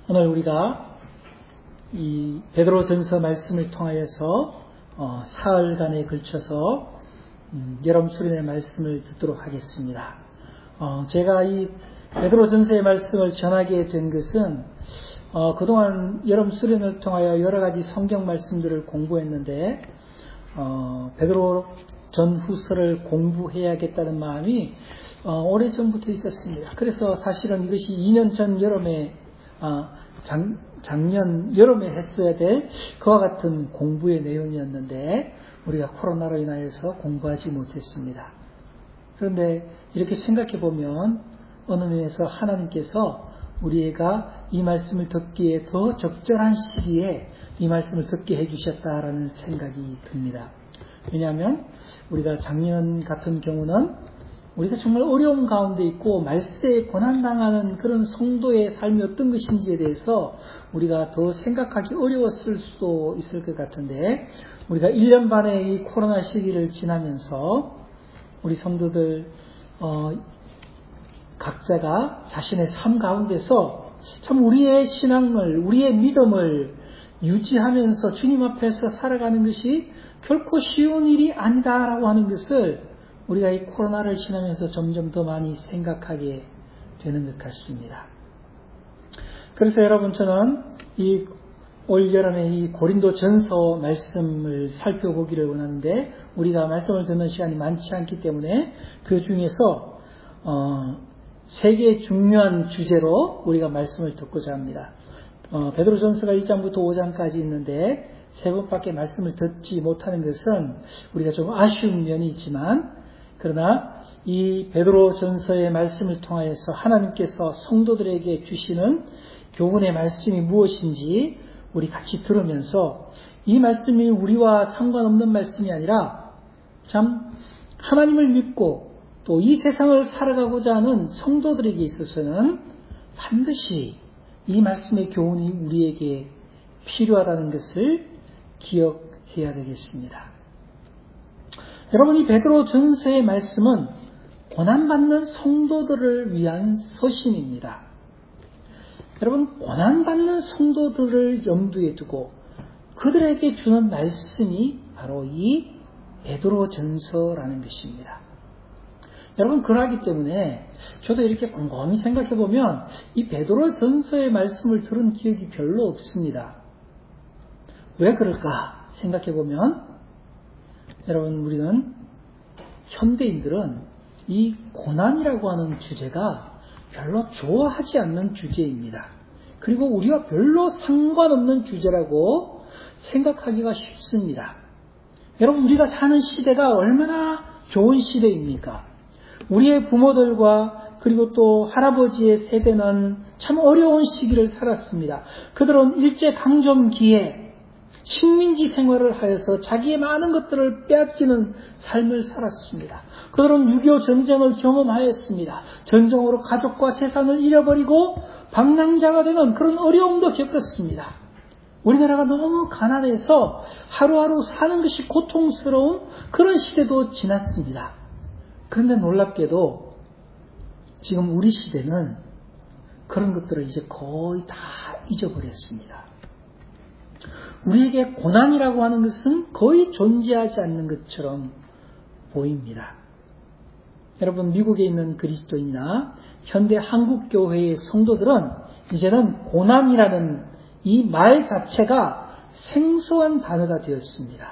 오늘 우리가 이 베드로전서 말씀을 통하여서 사흘간에 걸쳐서 여름 수련의 말씀을 듣도록 하겠습니다. 제가 이 베드로전서의 말씀을 전하게 된 것은 그동안 여름 수련을 통하여 여러 가지 성경 말씀들을 공부했는데 베드로 전후서를 공부해야겠다는 마음이 오래전부터 있었습니다. 그래서 사실은 이것이 2년 전 여름에 작년 여름에 했어야 될 그와 같은 공부의 내용이었는데 우리가 코로나로 인하여서 공부하지 못했습니다. 그런데 이렇게 생각해 보면 어느 면에서 하나님께서 우리가 이 말씀을 듣기에 더 적절한 시기에 이 말씀을 듣게 해주셨다라는 생각이 듭니다. 왜냐하면 우리가 작년 같은 경우는 우리가 정말 어려움 가운데 있고 말세에 고난당하는 그런 성도의 삶이 어떤 것인지에 대해서 우리가 더 생각하기 어려웠을 수도 있을 것 같은데 우리가 1년 반의 이 코로나 시기를 지나면서 우리 성도들 각자가 자신의 삶 가운데서 참 우리의 신앙을 우리의 믿음을 유지하면서 주님 앞에서 살아가는 것이 결코 쉬운 일이 아니다라고 하는 것을 우리가 이 코로나를 지나면서 점점 더 많이 생각하게 되는 것 같습니다. 그래서 여러분 저는 이 올 여름에 이 고린도전서 말씀을 살펴보기를 원하는데 우리가 말씀을 듣는 시간이 많지 않기 때문에 그 중에서 세 개의 중요한 주제로 우리가 말씀을 듣고자 합니다. 베드로전서가 1장부터 5장까지 있는데 세 번밖에 말씀을 듣지 못하는 것은 우리가 좀 아쉬운 면이 있지만 그러나 이 베드로전서의 말씀을 통하여서 하나님께서 성도들에게 주시는 교훈의 말씀이 무엇인지 우리 같이 들으면서 이 말씀이 우리와 상관없는 말씀이 아니라 참 하나님을 믿고 또 이 세상을 살아가고자 하는 성도들에게 있어서는 반드시 이 말씀의 교훈이 우리에게 필요하다는 것을 기억해야 되겠습니다. 여러분 이 베드로전서의 말씀은 고난받는 성도들을 위한 서신입니다. 여러분 고난받는 성도들을 염두에 두고 그들에게 주는 말씀이 바로 이 베드로전서라는 것입니다. 여러분 그러하기 때문에 저도 이렇게 곰곰이 생각해 보면 이 베드로전서의 말씀을 들은 기억이 별로 없습니다. 왜 그럴까 생각해 보면 여러분 우리는 현대인들은 이 고난이라고 하는 주제가 별로 좋아하지 않는 주제입니다. 그리고 우리와 별로 상관없는 주제라고 생각하기가 쉽습니다. 여러분 우리가 사는 시대가 얼마나 좋은 시대입니까? 우리의 부모들과 그리고 또 할아버지의 세대는 참 어려운 시기를 살았습니다. 그들은 일제강점기에 식민지 생활을 하여서 자기의 많은 것들을 빼앗기는 삶을 살았습니다. 그들은 6.25 전쟁을 경험하였습니다. 전쟁으로 가족과 재산을 잃어버리고 방랑자가 되는 그런 어려움도 겪었습니다. 우리나라가 너무 가난해서 하루하루 사는 것이 고통스러운 그런 시대도 지났습니다. 그런데 놀랍게도 지금 우리 시대는 그런 것들을 이제 거의 다 잊어버렸습니다. 우리에게 고난이라고 하는 것은 거의 존재하지 않는 것처럼 보입니다. 여러분 미국에 있는 그리스도인이나 현대 한국교회의 성도들은 이제는 고난이라는 이 말 자체가 생소한 단어가 되었습니다.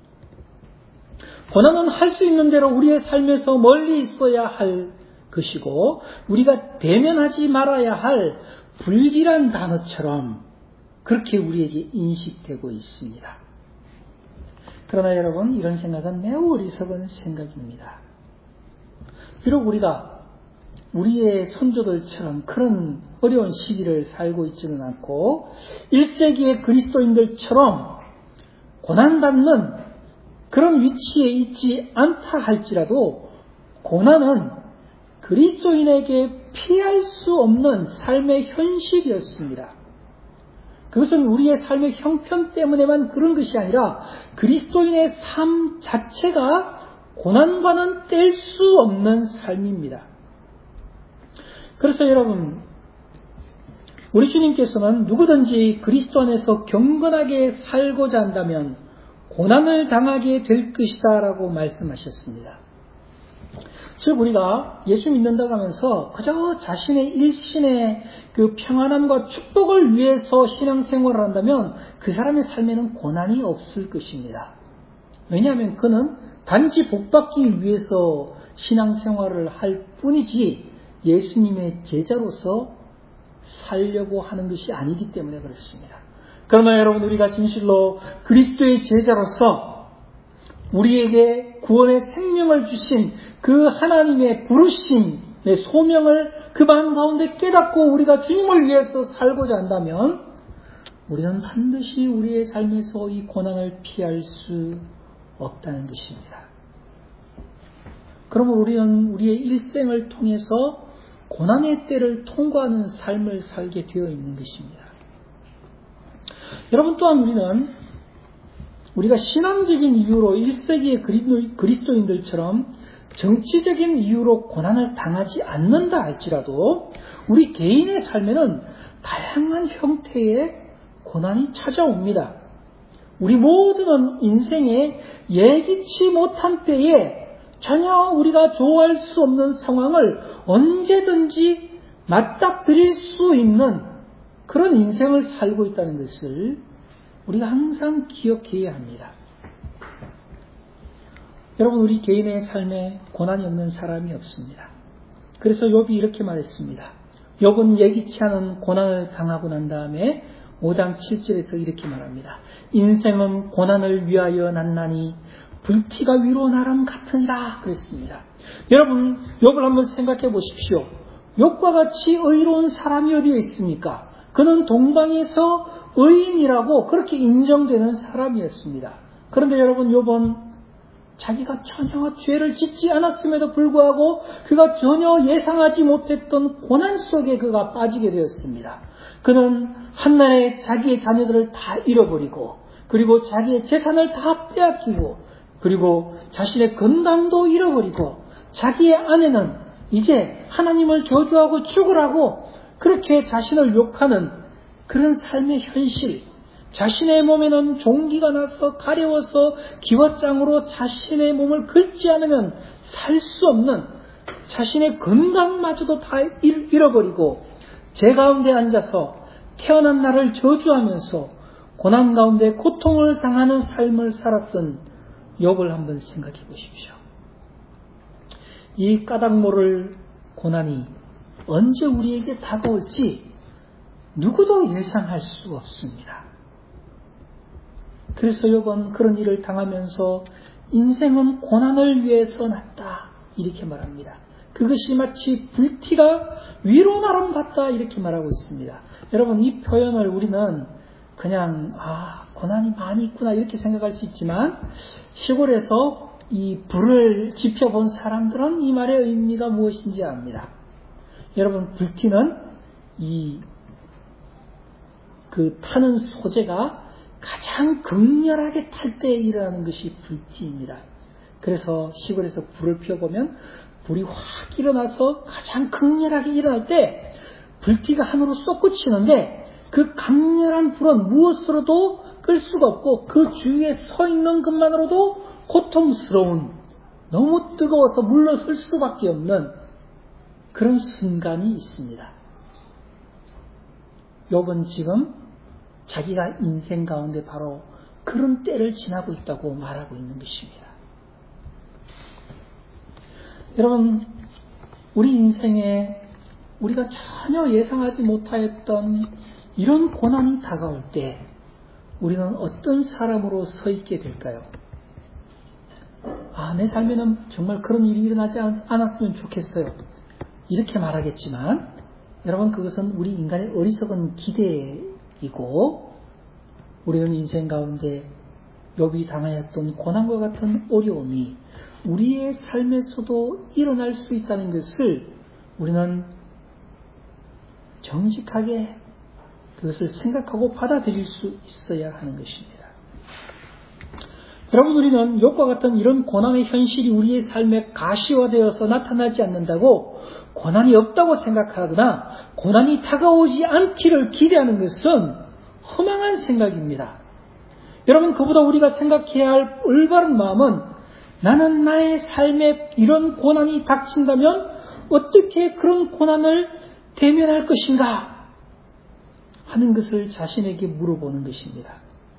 고난은 할 수 있는 대로 우리의 삶에서 멀리 있어야 할 것이고 우리가 대면하지 말아야 할 불길한 단어처럼 그렇게 우리에게 인식되고 있습니다. 그러나 여러분 이런 생각은 매우 어리석은 생각입니다. 비록 우리가 우리의 선조들처럼 그런 어려운 시기를 살고 있지는 않고 1세기의 그리스도인들처럼 고난받는 그런 위치에 있지 않다 할지라도 고난은 그리스도인에게 피할 수 없는 삶의 현실이었습니다. 그것은 우리의 삶의 형편 때문에만 그런 것이 아니라 그리스도인의 삶 자체가 고난과는 뗄 수 없는 삶입니다. 그래서 여러분 우리 주님께서는 누구든지 그리스도 안에서 경건하게 살고자 한다면 고난을 당하게 될 것이다 라고 말씀하셨습니다. 즉 우리가 예수 믿는다고 하면서 그저 자신의 일신의 그 평안함과 축복을 위해서 신앙생활을 한다면 그 사람의 삶에는 고난이 없을 것입니다. 왜냐하면 그는 단지 복받기 위해서 신앙생활을 할 뿐이지 예수님의 제자로서 살려고 하는 것이 아니기 때문에 그렇습니다. 그러나 여러분, 우리가 진실로 그리스도의 제자로서 우리에게 구원의 생명을 주신 그 하나님의 부르심의 소명을 그 마음 가운데 깨닫고 우리가 주님을 위해서 살고자 한다면 우리는 반드시 우리의 삶에서 이 고난을 피할 수 없다는 것입니다. 그러면 우리는 우리의 일생을 통해서 고난의 때를 통과하는 삶을 살게 되어 있는 것입니다. 여러분, 또한 우리가 신앙적인 이유로 1세기의 그리스도인들처럼 정치적인 이유로 고난을 당하지 않는다 할지라도 우리 개인의 삶에는 다양한 형태의 고난이 찾아옵니다. 우리 모두는 인생에 예기치 못한 때에 전혀 우리가 좋아할 수 없는 상황을 언제든지 맞닥뜨릴 수 있는 그런 인생을 살고 있다는 것을 우리가 항상 기억해야 합니다. 여러분, 우리 개인의 삶에 고난이 없는 사람이 없습니다. 그래서 욥이 이렇게 말했습니다. 욥은 예기치 않은 고난을 당하고 난 다음에 5장 7절에서 이렇게 말합니다. 인생은 고난을 위하여 났나니 불티가 위로 나름 같으니라 그랬습니다. 여러분, 욥을 한번 생각해 보십시오. 욥과 같이 의로운 사람이 어디에 있습니까? 그는 동방에서 의인이라고 그렇게 인정되는 사람이었습니다. 그런데 여러분, 욥은 자기가 전혀 죄를 짓지 않았음에도 불구하고 그가 전혀 예상하지 못했던 고난 속에 그가 빠지게 되었습니다. 그는 한날에 자기의 자녀들을 다 잃어버리고 그리고 자기의 재산을 다 빼앗기고 그리고 자신의 건강도 잃어버리고 자기의 아내는 이제 하나님을 저주하고 죽으라고 그렇게 자신을 욕하는 그런 삶의 현실, 자신의 몸에는 종기가 나서 가려워서 기왓장으로 자신의 몸을 긁지 않으면 살 수 없는 자신의 건강마저도 다 잃어버리고 제 가운데 앉아서 태어난 나를 저주하면서 고난 가운데 고통을 당하는 삶을 살았던 욥을 한번 생각해 보십시오. 이 까닭 모를 고난이 언제 우리에게 다가올지 누구도 예상할 수 없습니다. 그래서 욥은 그런 일을 당하면서 인생은 고난을 위해서 났다 이렇게 말합니다. 그것이 마치 불티가 위로 나름 같다 이렇게 말하고 있습니다. 여러분, 이 표현을 우리는 그냥 고난이 많이 있구나 이렇게 생각할 수 있지만 시골에서 이 불을 지펴본 사람들은 이 말의 의미가 무엇인지 압니다. 여러분, 불티는 그 타는 소재가 가장 극렬하게 탈 때 일어나는 것이 불티입니다. 그래서 시골에서 불을 피워보면 불이 확 일어나서 가장 극렬하게 일어날 때 불티가 하늘로 솟구치는데 그 강렬한 불은 무엇으로도 끌 수가 없고 그 주위에 서 있는 것만으로도 고통스러운, 너무 뜨거워서 물러설 수밖에 없는 그런 순간이 있습니다. 욥은 지금 자기가 인생 가운데 바로 그런 때를 지나고 있다고 말하고 있는 것입니다. 여러분, 우리 인생에 우리가 전혀 예상하지 못하였던 이런 고난이 다가올 때 우리는 어떤 사람으로 서 있게 될까요? 내 삶에는 정말 그런 일이 일어나지 않았으면 좋겠어요. 이렇게 말하겠지만 여러분, 그것은 우리 인간의 어리석은 기대이고 우리는 인생 가운데 욥이 당하였던 고난과 같은 어려움이 우리의 삶에서도 일어날 수 있다는 것을 우리는 정직하게 그것을 생각하고 받아들일 수 있어야 하는 것입니다. 여러분, 우리는 욥과 같은 이런 고난의 현실이 우리의 삶에 가시화되어서 나타나지 않는다고 고난이 없다고 생각하거나 고난이 다가오지 않기를 기대하는 것은 허망한 생각입니다. 여러분, 그보다 우리가 생각해야 할 올바른 마음은 나는 나의 삶에 이런 고난이 닥친다면 어떻게 그런 고난을 대면할 것인가 하는 것을 자신에게 물어보는 것입니다.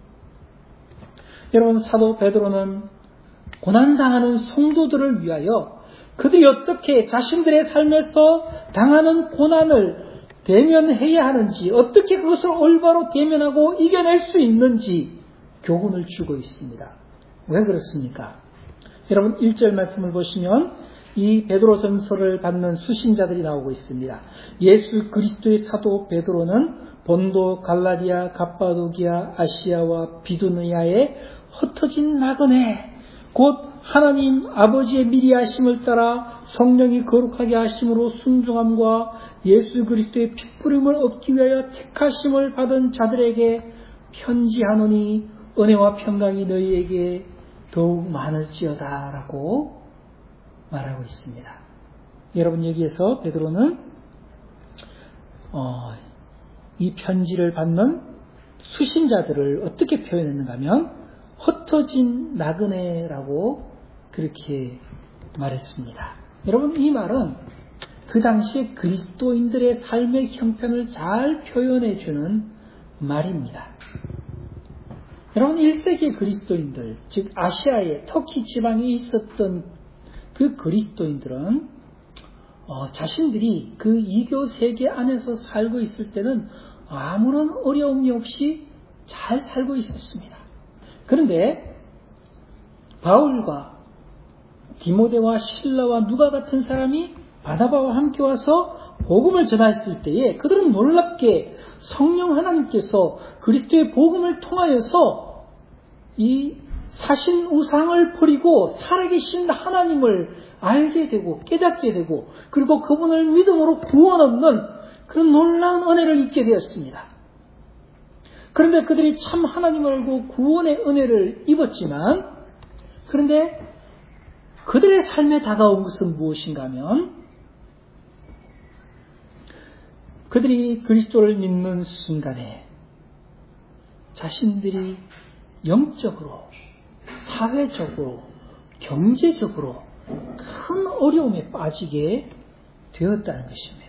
여러분, 사도 베드로는 고난당하는 성도들을 위하여 그들이 어떻게 자신들의 삶에서 당하는 고난을 대면해야 하는지, 어떻게 그것을 올바로 대면하고 이겨낼 수 있는지 교훈을 주고 있습니다. 왜 그렇습니까? 여러분, 1절 말씀을 보시면 이 베드로 전서를 받는 수신자들이 나오고 있습니다. 예수 그리스도의 사도 베드로는 본도, 갈라디아, 갑바도기아, 아시아와 비두니아에 흩어진 나그네, 곧 하나님 아버지의 미리 하심을 따라 성령이 거룩하게 하심으로 순종함과 예수 그리스도의 핏부림을 얻기 위하여 택하심을 받은 자들에게 편지하노니 은혜와 평강이 너희에게 더욱 많을지어다 라고 말하고 있습니다. 여러분, 여기에서 베드로는 이 편지를 받는 수신자들을 어떻게 표현했는가 하면 흩어진 나그네라고 그렇게 말했습니다. 여러분, 이 말은 그 당시에 그리스도인들의 삶의 형편을 잘 표현해 주는 말입니다. 여러분, 1세기 그리스도인들, 즉 아시아의 터키 지방에 있었던 그 그리스도인들은 자신들이 그 이교 세계 안에서 살고 있을 때는 아무런 어려움이 없이 잘 살고 있었습니다. 그런데 바울과 디모데와 실라와 누가 같은 사람이 바나바와 함께 와서 복음을 전했을 때에 그들은 놀랍게 성령 하나님께서 그리스도의 복음을 통하여서 이 사신 우상을 버리고 살아계신 하나님을 알게 되고 깨닫게 되고 그리고 그분을 믿음으로 구원 얻는 그런 놀라운 은혜를 입게 되었습니다. 그런데 그들이 참 하나님을 알고 구원의 은혜를 입었지만 그런데 그들의 삶에 다가온 것은 무엇인가 하면 그들이 그리스도를 믿는 순간에 자신들이 영적으로, 사회적으로, 경제적으로 큰 어려움에 빠지게 되었다는 것입니다.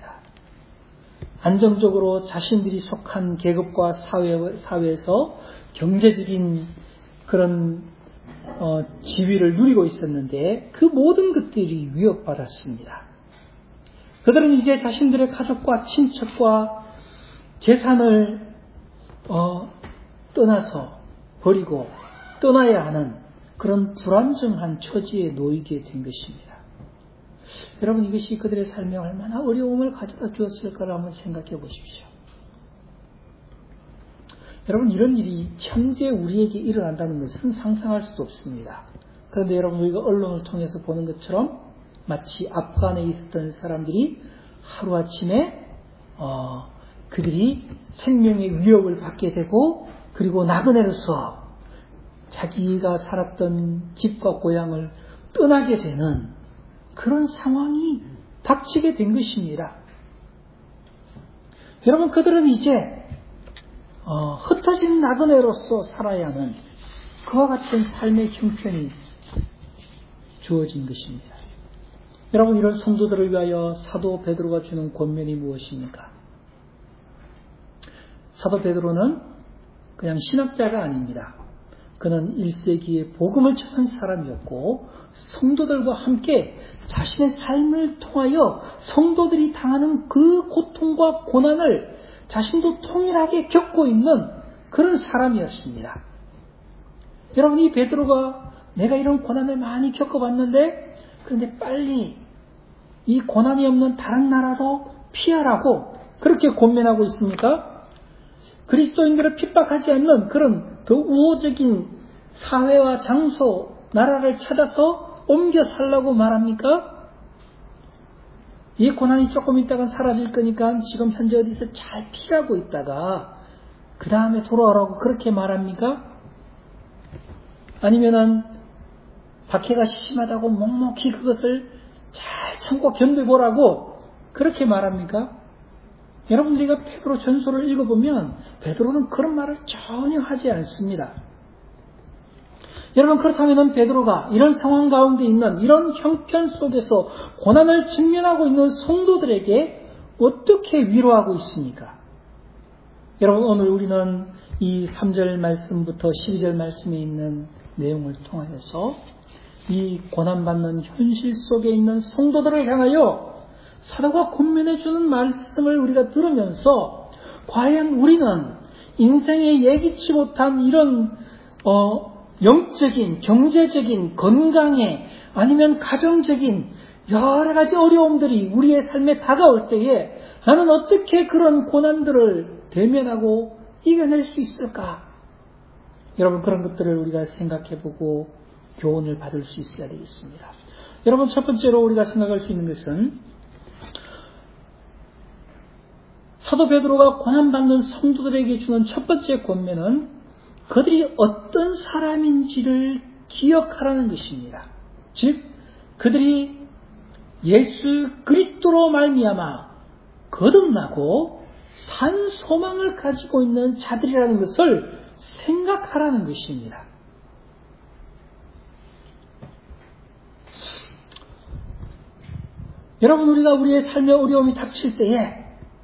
안정적으로 자신들이 속한 계급과 사회에서 경제적인 그런 지위를 누리고 있었는데 그 모든 것들이 위협받았습니다. 그들은 이제 자신들의 가족과 친척과 재산을 떠나서 버리고 떠나야 하는 그런 불안정한 처지에 놓이게 된 것입니다. 여러분, 이것이 그들의 삶에 얼마나 어려움을 가져다 주었을까를 한번 생각해 보십시오. 여러분, 이런 일이 현재 우리에게 일어난다는 것은 상상할 수도 없습니다. 그런데 여러분, 우리가 언론을 통해서 보는 것처럼 마치 아프간에 있었던 사람들이 하루아침에 그들이 생명의 위협을 받게 되고 그리고 나그네로서 자기가 살았던 집과 고향을 떠나게 되는 그런 상황이 닥치게 된 것입니다. 여러분, 그들은 이제 흩어진 나그네로서 살아야 하는 그와 같은 삶의 형편이 주어진 것입니다. 여러분, 이런 성도들을 위하여 사도 베드로가 주는 권면이 무엇입니까? 사도 베드로는 그냥 신학자가 아닙니다. 그는 1세기에 복음을 전한 사람이었고 성도들과 함께 자신의 삶을 통하여 성도들이 당하는 그 고통과 고난을 자신도 동일하게 겪고 있는 그런 사람이었습니다. 여러분, 이 베드로가 내가 이런 고난을 많이 겪어봤는데 그런데 빨리 이 고난이 없는 다른 나라로 피하라고 그렇게 권면하고 있습니까? 그리스도인들을 핍박하지 않는 그런 더 우호적인 사회와 장소, 나라를 찾아서 옮겨 살라고 말합니까? 이 고난이 조금 있다가 사라질 거니까 지금 현재 어디서 잘 피하고 있다가 그 다음에 돌아오라고 그렇게 말합니까? 아니면은 박해가 심하다고 묵묵히 그것을 잘 참고 견뎌보라고 그렇게 말합니까? 여러분들이 베드로 전서를 읽어보면 베드로는 그런 말을 전혀 하지 않습니다. 여러분, 그렇다면 베드로가 이런 상황 가운데 있는 이런 형편 속에서 고난을 직면하고 있는 성도들에게 어떻게 위로하고 있습니까? 여러분, 오늘 우리는 이 3절 말씀부터 12절 말씀에 있는 내용을 통하여서 이 고난받는 현실 속에 있는 성도들을 향하여 사도가 권면해 주는 말씀을 우리가 들으면서 과연 우리는 인생에 예기치 못한 이런 영적인, 경제적인, 건강에 아니면 가정적인 여러 가지 어려움들이 우리의 삶에 다가올 때에 나는 어떻게 그런 고난들을 대면하고 이겨낼 수 있을까? 여러분, 그런 것들을 우리가 생각해보고 교훈을 받을 수 있어야 되겠습니다. 여러분, 첫 번째로 우리가 생각할 수 있는 것은 사도 베드로가 고난받는 성도들에게 주는 첫 번째 권면은 그들이 어떤 사람인지를 기억하라는 것입니다. 즉, 그들이 예수 그리스도로 말미암아 거듭나고 산 소망을 가지고 있는 자들이라는 것을 생각하라는 것입니다. 여러분, 우리가 우리의 삶에 어려움이 닥칠 때에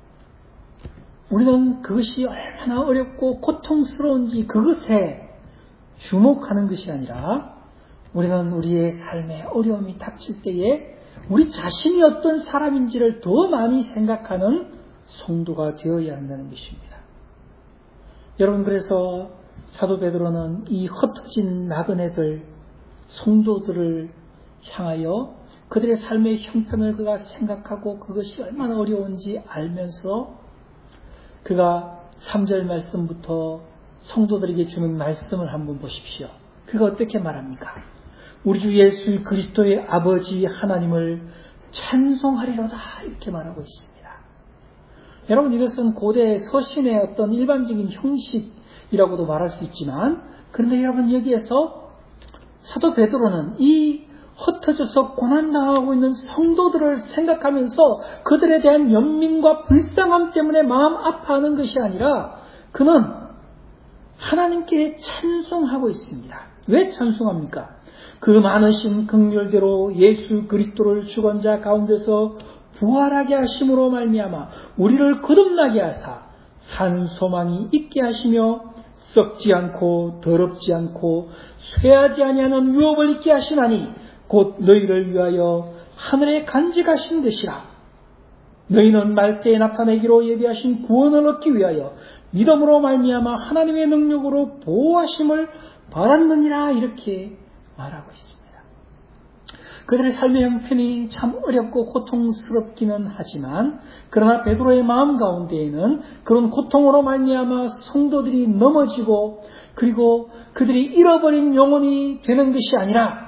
우리는 그것이 얼마나 어렵고 고통스러운지 그것에 주목하는 것이 아니라 우리는 우리의 삶에 어려움이 닥칠 때에 우리 자신이 어떤 사람인지를 더 많이 생각하는 성도가 되어야 한다는 것입니다. 여러분, 그래서 사도 베드로는 이 흩어진 나그네들, 성도들을 향하여 그들의 삶의 형편을 그가 생각하고 그것이 얼마나 어려운지 알면서 그가 3절 말씀부터 성도들에게 주는 말씀을 한번 보십시오. 그가 어떻게 말합니까? 우리 주 예수 그리스도의 아버지 하나님을 찬송하리로다, 이렇게 말하고 있습니다. 여러분, 이것은 고대 서신의 어떤 일반적인 형식이라고도 말할 수 있지만, 그런데 여러분, 여기에서 사도 베드로는 이 흩어져서 고난당하고 있는 성도들을 생각하면서 그들에 대한 연민과 불쌍함 때문에 마음 아파하는 것이 아니라 그는 하나님께 찬송하고 있습니다. 왜 찬송합니까? 그 많으신 긍휼대로 예수 그리스도를 주권자 가운데서 부활하게 하심으로 말미암아 우리를 거듭나게 하사 산 소망이 있게 하시며 썩지 않고 더럽지 않고 쇠하지 아니하는 유업을 있게 하시나니 곧 너희를 위하여 하늘에 간직하신 것이라. 너희는 말세에 나타내기로 예비하신 구원을 얻기 위하여 믿음으로 말미암아 하나님의 능력으로 보호하심을 받았느니라, 이렇게 말하고 있습니다. 그들의 삶의 형편이 참 어렵고 고통스럽기는 하지만 그러나 베드로의 마음 가운데에는 그런 고통으로 말미암아 성도들이 넘어지고 그리고 그들이 잃어버린 영혼이 되는 것이 아니라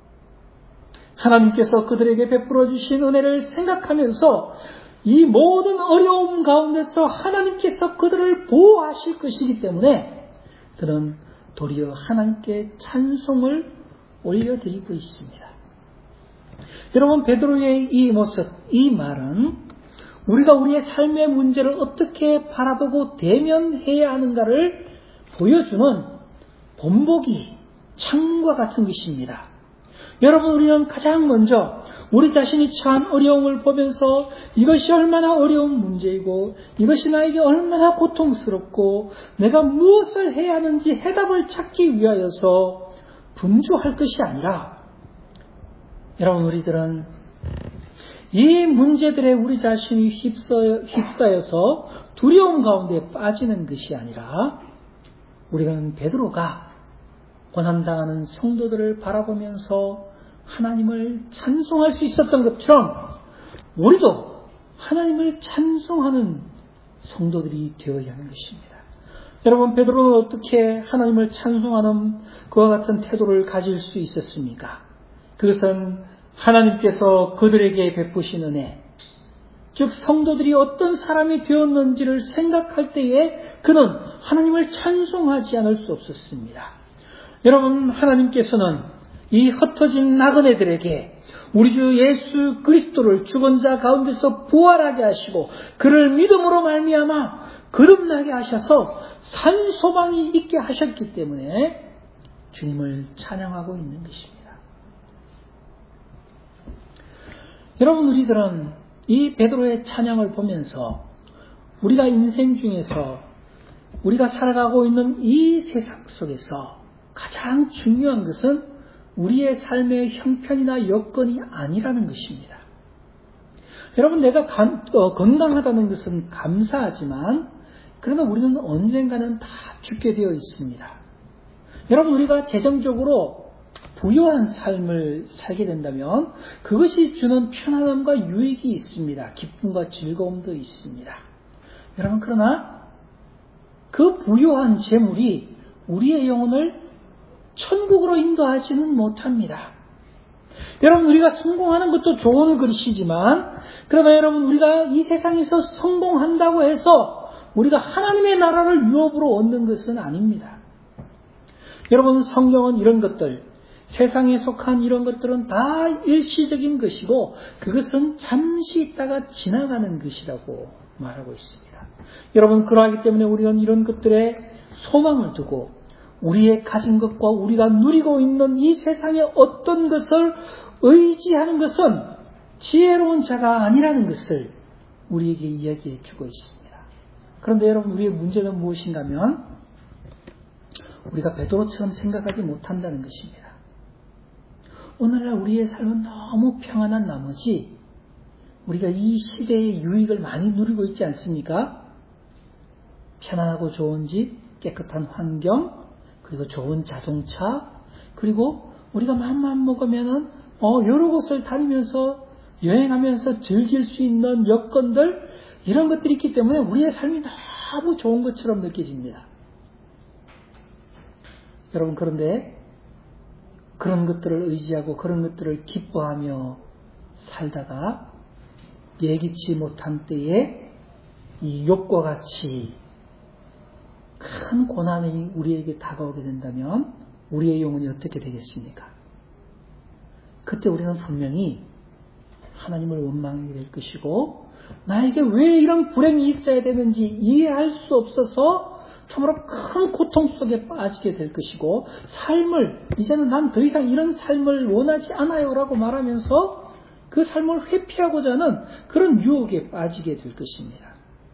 하나님께서 그들에게 베풀어 주신 은혜를 생각하면서 이 모든 어려움 가운데서 하나님께서 그들을 보호하실 것이기 때문에 그는 도리어 하나님께 찬송을 올려드리고 있습니다. 여러분, 베드로의 이 모습, 이 말은 우리가 우리의 삶의 문제를 어떻게 바라보고 대면해야 하는가를 보여주는 본보기, 창과 같은 것입니다. 여러분, 우리는 가장 먼저 우리 자신이 처한 어려움을 보면서 이것이 얼마나 어려운 문제이고 이것이 나에게 얼마나 고통스럽고 내가 무엇을 해야 하는지 해답을 찾기 위하여서 분주할 것이 아니라, 여러분, 우리들은 이 문제들에 우리 자신이 휩싸여서 두려움 가운데 빠지는 것이 아니라 우리는 베드로가 고난당하는 성도들을 바라보면서 하나님을 찬송할 수 있었던 것처럼 우리도 하나님을 찬송하는 성도들이 되어야 하는 것입니다. 여러분, 베드로는 어떻게 하나님을 찬송하는 그와 같은 태도를 가질 수 있었습니까? 그것은 하나님께서 그들에게 베푸신 은혜, 즉 성도들이 어떤 사람이 되었는지를 생각할 때에 그는 하나님을 찬송하지 않을 수 없었습니다. 여러분, 하나님께서는 이 흩어진 나그네들에게 우리 주 예수 그리스도를 죽은 자 가운데서 부활하게 하시고 그를 믿음으로 말미암아 거듭나게 하셔서 산 소망이 있게 하셨기 때문에 주님을 찬양하고 있는 것입니다. 여러분, 우리들은 이 베드로의 찬양을 보면서 우리가 인생 중에서 우리가 살아가고 있는 이 세상 속에서 가장 중요한 것은 우리의 삶의 형편이나 여건이 아니라는 것입니다. 여러분, 내가 건강하다는 것은 감사하지만 그러나 우리는 언젠가는 다 죽게 되어 있습니다. 여러분, 우리가 재정적으로 부유한 삶을 살게 된다면 그것이 주는 편안함과 유익이 있습니다. 기쁨과 즐거움도 있습니다. 여러분, 그러나 그 부유한 재물이 우리의 영혼을 천국으로 인도하지는 못합니다. 여러분, 우리가 성공하는 것도 좋은 것이지만 그러나 여러분, 우리가 이 세상에서 성공한다고 해서 우리가 하나님의 나라를 유업으로 얻는 것은 아닙니다. 여러분, 성경은 이런 것들, 세상에 속한 이런 것들은 다 일시적인 것이고 그것은 잠시 있다가 지나가는 것이라고 말하고 있습니다. 여러분, 그러하기 때문에 우리는 이런 것들에 소망을 두고 우리의 가진 것과 우리가 누리고 있는 이 세상의 어떤 것을 의지하는 것은 지혜로운 자가 아니라는 것을 우리에게 이야기해 주고 있습니다. 그런데 여러분, 우리의 문제는 무엇인가 하면 우리가 베드로처럼 생각하지 못한다는 것입니다. 오늘날 우리의 삶은 너무 평안한 나머지 우리가 이 시대의 유익을 많이 누리고 있지 않습니까? 편안하고 좋은 집, 깨끗한 환경, 그리고 좋은 자동차, 그리고 우리가 마음만 먹으면은 여러 곳을 다니면서 여행하면서 즐길 수 있는 여건들, 이런 것들이 있기 때문에 우리의 삶이 너무 좋은 것처럼 느껴집니다. 여러분, 그런데 그런 것들을 의지하고 그런 것들을 기뻐하며 살다가 예기치 못한 때에 이 욕과 같이 큰 고난이 우리에게 다가오게 된다면 우리의 영혼이 어떻게 되겠습니까? 그때 우리는 분명히 하나님을 원망하게 될 것이고 나에게 왜 이런 불행이 있어야 되는지 이해할 수 없어서 참으로 큰 고통 속에 빠지게 될 것이고 삶을 이제는 난 더 이상 이런 삶을 원하지 않아요 라고 말하면서 그 삶을 회피하고자 하는 그런 유혹에 빠지게 될 것입니다.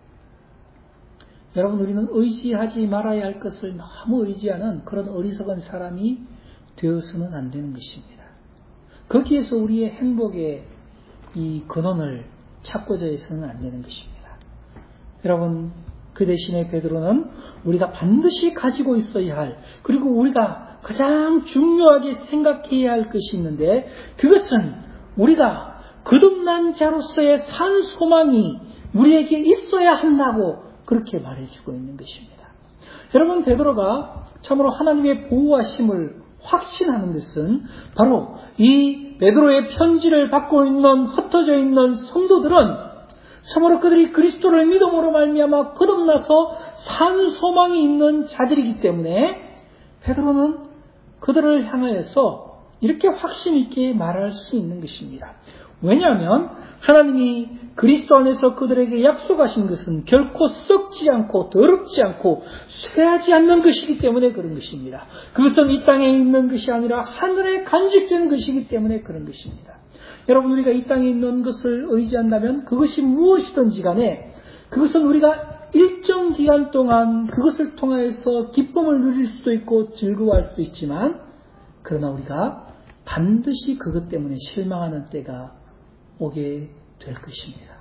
여러분, 우리는 의지하지 말아야 할 것을 너무 의지하는 그런 어리석은 사람이 되어서는 안 되는 것입니다. 거기에서 우리의 행복의 이 근원을 찾고자 해서는 안 되는 것입니다. 여러분, 그 대신에 베드로는 우리가 반드시 가지고 있어야 할, 그리고 우리가 가장 중요하게 생각해야 할 것이 있는데 그것은 우리가 거듭난 자로서의 산 소망이 우리에게 있어야 한다고 그렇게 말해주고 있는 것입니다. 여러분, 베드로가 참으로 하나님의 보호하심을 확신하는 것은 바로 이 베드로의 편지를 받고 있는 흩어져 있는 성도들은 참으로 그들이 그리스도를 믿음으로 말미암아 거듭나서 산 소망이 있는 자들이기 때문에 베드로는 그들을 향하여서 이렇게 확신 있게 말할 수 있는 것입니다. 왜냐하면 하나님이 그리스도 안에서 그들에게 약속하신 것은 결코 썩지 않고 더럽지 않고 쇠하지 않는 것이기 때문에 그런 것입니다. 그것은 이 땅에 있는 것이 아니라 하늘에 간직되는 것이기 때문에 그런 것입니다. 여러분, 우리가 이 땅에 있는 것을 의지한다면 그것이 무엇이든지 간에 그것은 우리가 일정 기간 동안 그것을 통하여서 기쁨을 누릴 수도 있고 즐거워할 수도 있지만 그러나 우리가 반드시 그것 때문에 실망하는 때가 오게 될 것입니다.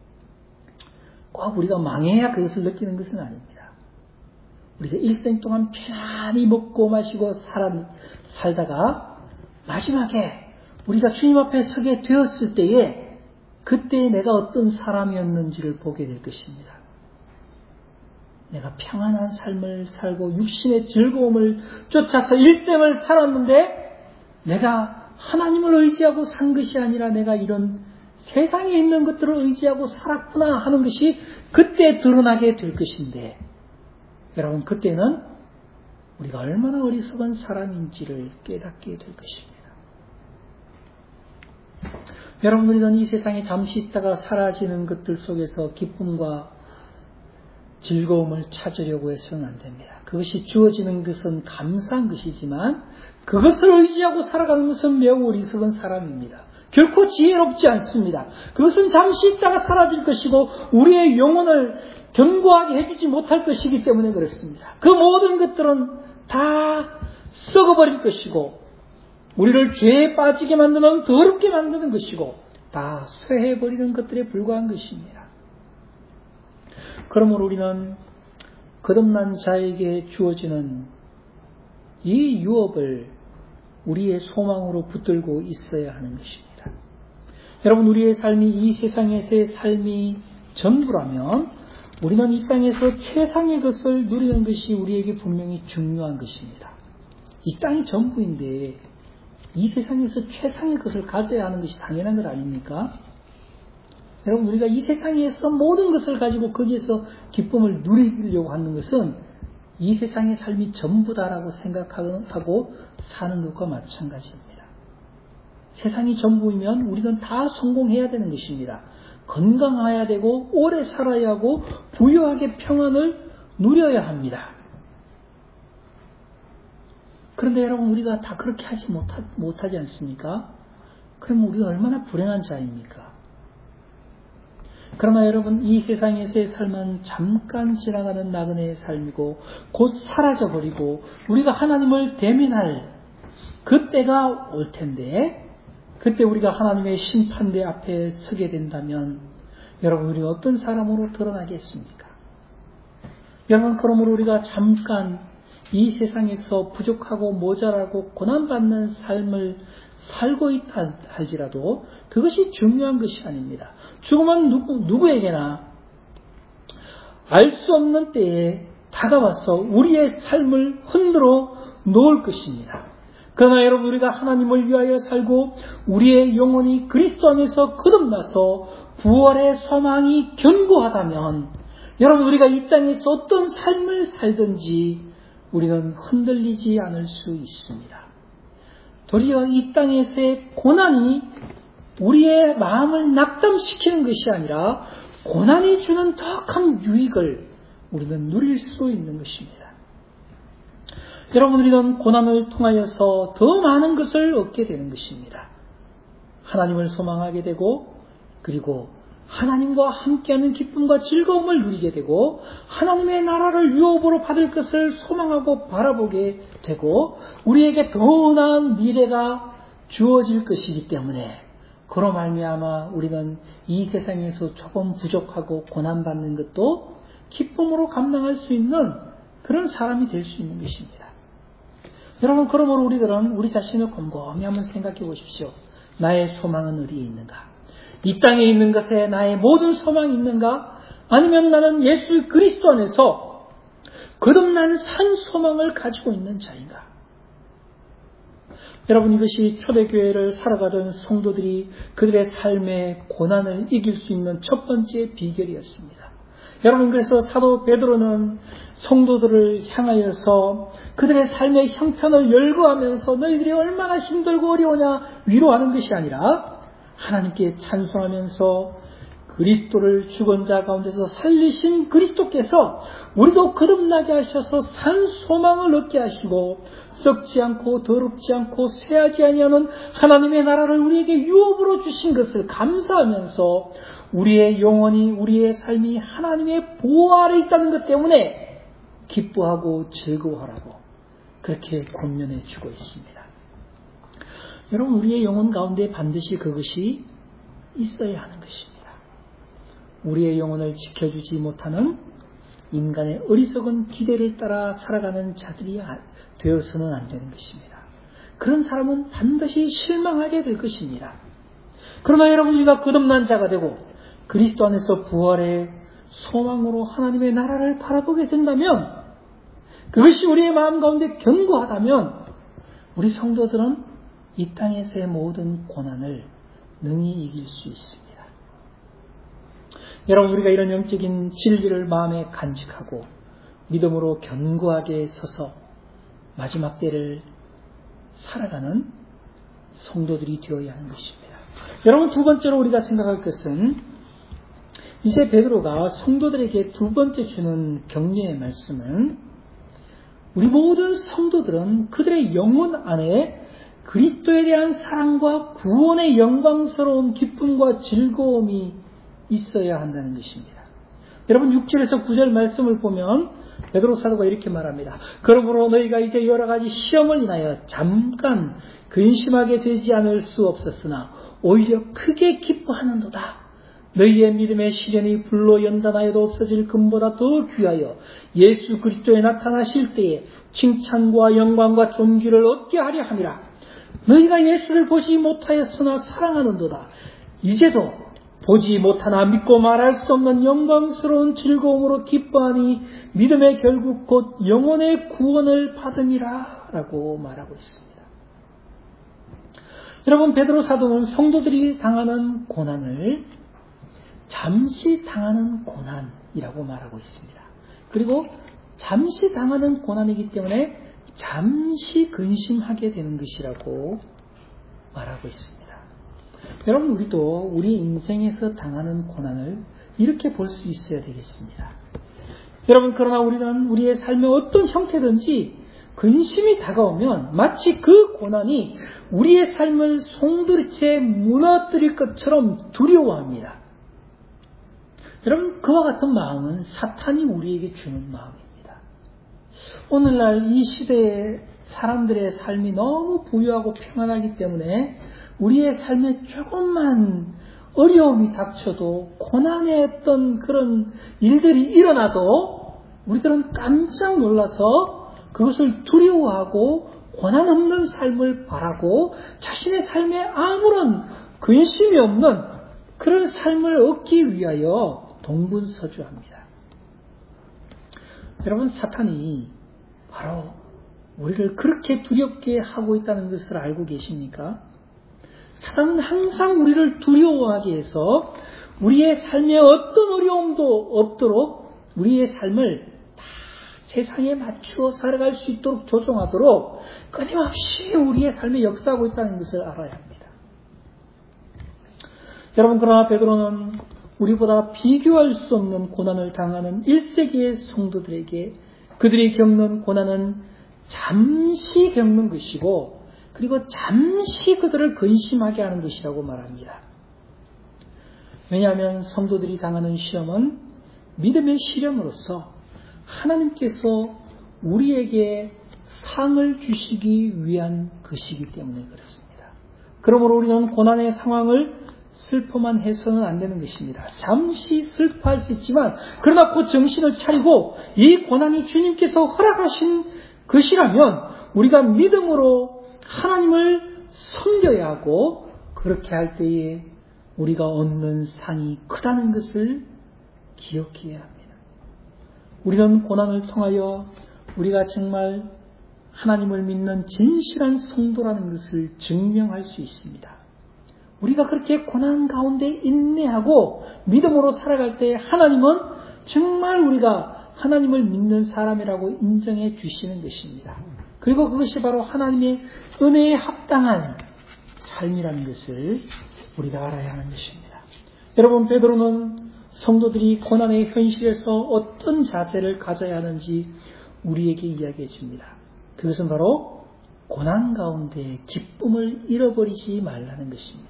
꼭 우리가 망해야 그것을 느끼는 것은 아닙니다. 우리가 일생 동안 편안히 먹고 마시고 살다가 마지막에 우리가 주님 앞에 서게 되었을 때에 그때 내가 어떤 사람이었는지를 보게 될 것입니다. 내가 평안한 삶을 살고 육신의 즐거움을 쫓아서 일생을 살았는데 내가 하나님을 의지하고 산 것이 아니라 내가 이런 세상에 있는 것들을 의지하고 살았구나 하는 것이 그때 드러나게 될 것인데 여러분, 그때는 우리가 얼마나 어리석은 사람인지를 깨닫게 될 것입니다. 여러분, 우리는 이 세상에 잠시 있다가 사라지는 것들 속에서 기쁨과 즐거움을 찾으려고 해서는 안 됩니다. 그것이 주어지는 것은 감사한 것이지만 그것을 의지하고 살아가는 것은 매우 어리석은 사람입니다. 결코 지혜롭지 않습니다. 그것은 잠시 있다가 사라질 것이고 우리의 영혼을 견고하게 해주지 못할 것이기 때문에 그렇습니다. 그 모든 것들은 다 썩어버릴 것이고 우리를 죄에 빠지게 만드는, 더럽게 만드는 것이고 다 쇠해버리는 것들에 불과한 것입니다. 그러므로 우리는 거듭난 자에게 주어지는 이 유업을 우리의 소망으로 붙들고 있어야 하는 것입니다. 여러분, 우리의 삶이 이 세상에서의 삶이 전부라면 우리는 이 땅에서 최상의 것을 누리는 것이 우리에게 분명히 중요한 것입니다. 이 땅이 전부인데 이 세상에서 최상의 것을 가져야 하는 것이 당연한 것 아닙니까? 여러분, 우리가 이 세상에서 모든 것을 가지고 거기에서 기쁨을 누리려고 하는 것은 이 세상의 삶이 전부다라고 생각하고 사는 것과 마찬가지입니다. 세상이 전부이면 우리는 다 성공해야 되는 것입니다. 건강해야 되고 오래 살아야 하고 부유하게 평안을 누려야 합니다. 그런데 여러분, 우리가 다 그렇게 하지 못하지 않습니까? 그럼 우리가 얼마나 불행한 자입니까? 그러나 여러분, 이 세상에서의 삶은 잠깐 지나가는 나그네의 삶이고 곧 사라져버리고 우리가 하나님을 대면할 그때가 올 텐데, 그때 우리가 하나님의 심판대 앞에 서게 된다면 여러분, 우리가 어떤 사람으로 드러나겠습니까? 여러분, 그러므로 우리가 잠깐 이 세상에서 부족하고 모자라고 고난받는 삶을 살고 있다 할지라도 그것이 중요한 것이 아닙니다. 죽음은 누구에게나 알 수 없는 때에 다가와서 우리의 삶을 흔들어 놓을 것입니다. 그러나 여러분, 우리가 하나님을 위하여 살고 우리의 영혼이 그리스도 안에서 거듭나서 부활의 소망이 견고하다면 여러분, 우리가 이 땅에서 어떤 삶을 살든지 우리는 흔들리지 않을 수 있습니다. 도리어 이 땅에서의 고난이 우리의 마음을 낙담시키는 것이 아니라 고난이 주는 더 큰 유익을 우리는 누릴 수 있는 것입니다. 여러분, 우리는 고난을 통하여서 더 많은 것을 얻게 되는 것입니다. 하나님을 소망하게 되고 그리고 하나님과 함께하는 기쁨과 즐거움을 누리게 되고 하나님의 나라를 유업으로 받을 것을 소망하고 바라보게 되고 우리에게 더 나은 미래가 주어질 것이기 때문에 그로 말미암아 우리는 이 세상에서 조금 부족하고 고난받는 것도 기쁨으로 감당할 수 있는 그런 사람이 될 수 있는 것입니다. 여러분, 그러므로 우리들은 우리 자신을 곰곰이 한번 생각해 보십시오. 나의 소망은 어디에 있는가? 이 땅에 있는 것에 나의 모든 소망이 있는가? 아니면 나는 예수 그리스도 안에서 거듭난 산 소망을 가지고 있는 자인가? 여러분, 이것이 초대교회를 살아가던 성도들이 그들의 삶의 고난을 이길 수 있는 첫 번째 비결이었습니다. 여러분, 그래서 사도 베드로는 성도들을 향하여서 그들의 삶의 형편을 열거하면서 너희들이 얼마나 힘들고 어려우냐 위로하는 것이 아니라 하나님께 찬송하면서 그리스도를 죽은 자 가운데서 살리신 그리스도께서 우리도 거듭나게 하셔서 산 소망을 얻게 하시고 썩지 않고 더럽지 않고 쇠하지 아니하는 하나님의 나라를 우리에게 유업으로 주신 것을 감사하면서 우리의 영혼이 우리의 삶이 하나님의 보호 아래 있다는 것 때문에 기뻐하고 즐거워하라고 그렇게 권면해 주고 있습니다. 여러분, 우리의 영혼 가운데 반드시 그것이 있어야 하는 것입니다. 우리의 영혼을 지켜주지 못하는 인간의 어리석은 기대를 따라 살아가는 자들이 되어서는 안 되는 것입니다. 그런 사람은 반드시 실망하게 될 것입니다. 그러나 여러분, 우리가 거듭난 자가 되고 그리스도 안에서 부활의 소망으로 하나님의 나라를 바라보게 된다면, 그것이 우리의 마음 가운데 견고하다면 우리 성도들은 이 땅에서의 모든 고난을 능히 이길 수 있습니다. 여러분, 우리가 이런 영적인 진리를 마음에 간직하고 믿음으로 견고하게 서서 마지막 때를 살아가는 성도들이 되어야 하는 것입니다. 여러분, 두 번째로 우리가 생각할 것은 이제 베드로가 성도들에게 두 번째 주는 격려의 말씀은 우리 모든 성도들은 그들의 영혼 안에 그리스도에 대한 사랑과 구원의 영광스러운 기쁨과 즐거움이 있어야 한다는 것입니다. 여러분, 6절에서 9절 말씀을 보면 베드로 사도가 이렇게 말합니다. 그러므로 너희가 이제 여러 가지 시험을 인하여 잠깐 근심하게 되지 않을 수 없었으나 오히려 크게 기뻐하는도다. 너희의 믿음의 시련이 불로 연단하여도 없어질 금보다 더 귀하여 예수 그리스도에 나타나실 때에 칭찬과 영광과 존귀를 얻게 하려 함이라. 너희가 예수를 보지 못하였으나 사랑하는도다. 이제도 보지 못하나 믿고 말할 수 없는 영광스러운 즐거움으로 기뻐하니 믿음의 결국 곧 영혼의 구원을 받음이라 라고 말하고 있습니다. 여러분, 베드로 사도는 성도들이 당하는 고난을 잠시 당하는 고난이라고 말하고 있습니다. 그리고 잠시 당하는 고난이기 때문에 잠시 근심하게 되는 것이라고 말하고 있습니다. 여러분, 우리도 우리 인생에서 당하는 고난을 이렇게 볼 수 있어야 되겠습니다. 여러분, 그러나 우리는 우리의 삶의 어떤 형태든지 근심이 다가오면 마치 그 고난이 우리의 삶을 송두리째 무너뜨릴 것처럼 두려워합니다. 여러분, 그와 같은 마음은 사탄이 우리에게 주는 마음입니다. 오늘날 이 시대의 사람들의 삶이 너무 부유하고 평안하기 때문에 우리의 삶에 조금만 어려움이 닥쳐도 고난의 어떤 그런 일들이 일어나도 우리들은 깜짝 놀라서 그것을 두려워하고 고난 없는 삶을 바라고 자신의 삶에 아무런 근심이 없는 그런 삶을 얻기 위하여 동분서주합니다. 여러분, 사탄이 바로 우리를 그렇게 두렵게 하고 있다는 것을 알고 계십니까? 사탄은 항상 우리를 두려워하게 해서 우리의 삶에 어떤 어려움도 없도록 우리의 삶을 다 세상에 맞추어 살아갈 수 있도록 조종하도록 끊임없이 우리의 삶에 역사하고 있다는 것을 알아야 합니다. 여러분, 그러나 베드로는 우리보다 비교할 수 없는 고난을 당하는 1세기의 성도들에게 그들이 겪는 고난은 잠시 겪는 것이고 그리고 잠시 그들을 근심하게 하는 것이라고 말합니다. 왜냐하면 성도들이 당하는 시험은 믿음의 시련으로서 하나님께서 우리에게 상을 주시기 위한 것이기 때문에 그렇습니다. 그러므로 우리는 고난의 상황을 슬퍼만 해서는 안 되는 것입니다. 잠시 슬퍼할 수 있지만 그러나 곧 정신을 차리고 이 고난이 주님께서 허락하신 것이라면 우리가 믿음으로 하나님을 섬겨야 하고 그렇게 할 때에 우리가 얻는 상이 크다는 것을 기억해야 합니다. 우리는 고난을 통하여 우리가 정말 하나님을 믿는 진실한 성도라는 것을 증명할 수 있습니다. 우리가 그렇게 고난 가운데 인내하고 믿음으로 살아갈 때 하나님은 정말 우리가 하나님을 믿는 사람이라고 인정해 주시는 것입니다. 그리고 그것이 바로 하나님의 은혜에 합당한 삶이라는 것을 우리가 알아야 하는 것입니다. 여러분, 베드로는 성도들이 고난의 현실에서 어떤 자세를 가져야 하는지 우리에게 이야기해 줍니다. 그것은 바로 고난 가운데 기쁨을 잃어버리지 말라는 것입니다.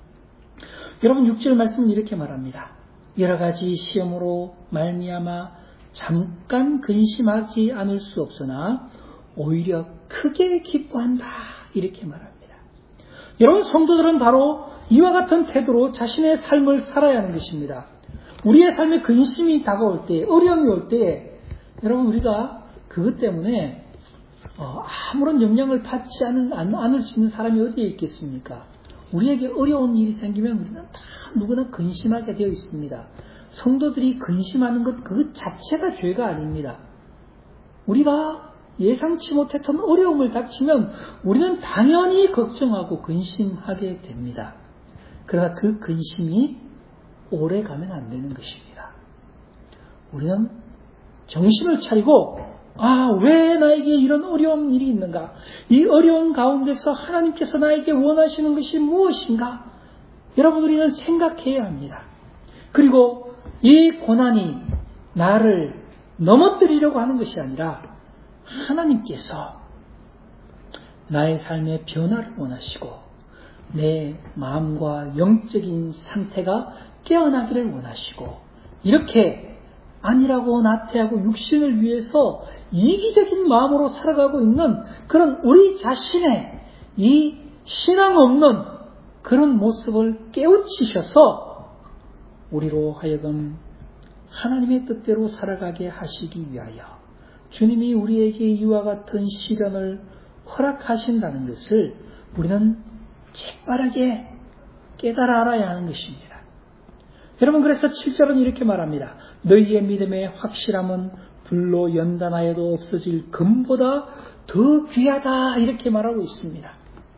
여러분, 6절 말씀은 이렇게 말합니다. 여러 가지 시험으로 말미암아 잠깐 근심하지 않을 수 없으나 오히려 크게 기뻐한다 이렇게 말합니다. 여러분, 성도들은 바로 이와 같은 태도로 자신의 삶을 살아야 하는 것입니다. 우리의 삶에 근심이 다가올 때, 어려움이 올 때 여러분, 우리가 그것 때문에 아무런 영향을 받지 않을 수 있는 사람이 어디에 있겠습니까? 우리에게 어려운 일이 생기면 우리는 다 누구나 근심하게 되어 있습니다. 성도들이 근심하는 것 그 자체가 죄가 아닙니다. 우리가 예상치 못했던 어려움을 닥치면 우리는 당연히 걱정하고 근심하게 됩니다. 그러나 그 근심이 오래 가면 안 되는 것입니다. 우리는 정신을 차리고 왜 나에게 이런 어려운 일이 있는가? 이 어려운 가운데서 하나님께서 나에게 원하시는 것이 무엇인가? 여러분, 우리는 생각해야 합니다. 그리고 이 고난이 나를 넘어뜨리려고 하는 것이 아니라 하나님께서 나의 삶의 변화를 원하시고 내 마음과 영적인 상태가 깨어나기를 원하시고, 이렇게 아니라고 나태하고 육신을 위해서 이기적인 마음으로 살아가고 있는 그런 우리 자신의 이 신앙 없는 그런 모습을 깨우치셔서 우리로 하여금 하나님의 뜻대로 살아가게 하시기 위하여 주님이 우리에게 이와 같은 시련을 허락하신다는 것을 우리는 재빠르게 깨달아 알아야 하는 것입니다. 여러분, 그래서 7절은 이렇게 말합니다. 너희의 믿음의 확실함은 불로 연단하여도 없어질 금보다 더 귀하다, 이렇게 말하고 있습니다.